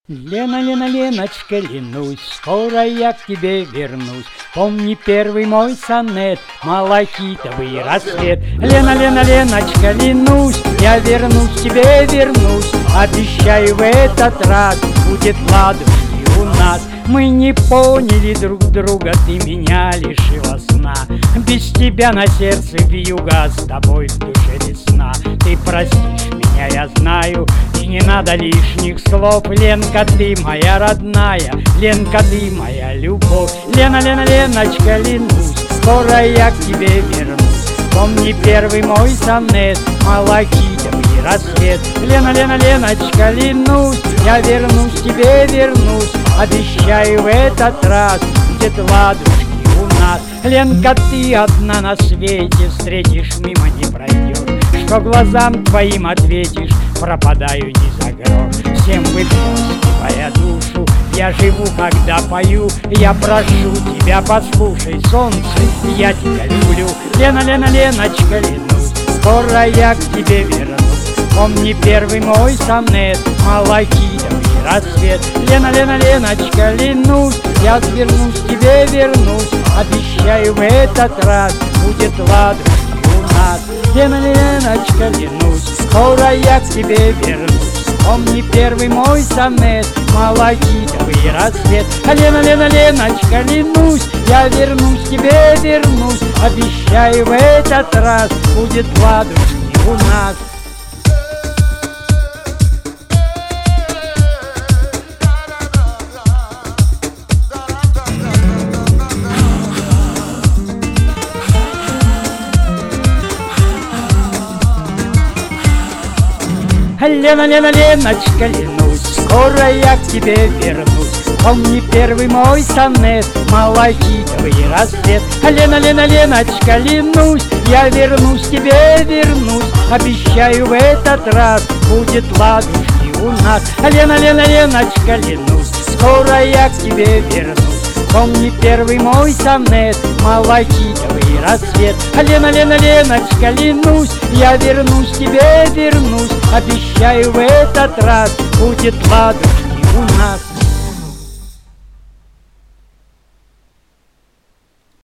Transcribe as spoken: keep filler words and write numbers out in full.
Лена, Лена, Леночка, ленусь, скоро я к тебе вернусь. Помни первый мой сонет, малахитовый рассвет. Лена, Лена, Леночка, ленусь, я вернусь к тебе, вернусь. Обещаю, в этот раз будет ладушки у нас. Мы не поняли друг друга, ты меня лишила сна. Без тебя на сердце вьюга, с тобой в душе весна. Ты простишь меня, я знаю, и не надо лишних слов. Ленка, ты моя родная, Ленка, ты моя любовь. Лена, Лена, Леночка, ленусь, скоро я к тебе вернусь. Помни первый мой сонет, малахитовый рассвет. Лена, Лена, Леночка, ленусь, я вернусь к тебе, вернусь. Обещаю, в этот раз будет ладушки у нас. Ленка, ты одна на свете, встретишь, мимо не пройдешь. Что глазам твоим ответишь, пропадаю не за грош. Всем выплескивая душу, я живу, когда пою. Я прошу тебя, послушай, солнце, я тебя люблю. Лена, Лена, Леночка, ленусь, скоро я к тебе вернусь. Помни первый мой сонет, малахитовый рассвет. Лена, Лена, Леночка, ленусь, я вернусь к тебе, вернусь. Обещаю, в этот раз будет ладушки у нас. Лена, Леночка, ленусь, скоро я к тебе вернусь. Помни первый мой сонет, малахитовый рассвет. Лена, Лена, Леночка, ленусь, я вернусь к тебе, вернусь. Обещаю, в этот раз будет ладушки у нас. Лена, Лена, Леночка, ленусь, скоро я к тебе вернусь. Помни первый мой сонет, малахитовый рассвет. Лена, Лена, Леночка, ленусь, я вернусь к тебе, вернусь. Обещаю, в этот раз будет ладушки у нас. Лена, Лена, Леночка, ленусь, скоро я к тебе вернусь. Помни первый мой сонет, малахитовый рассвет. Лена, Лена, Леночка, ленусь, я вернусь к тебе, вернусь. Обещаю, в этот раз будет ладушки у нас.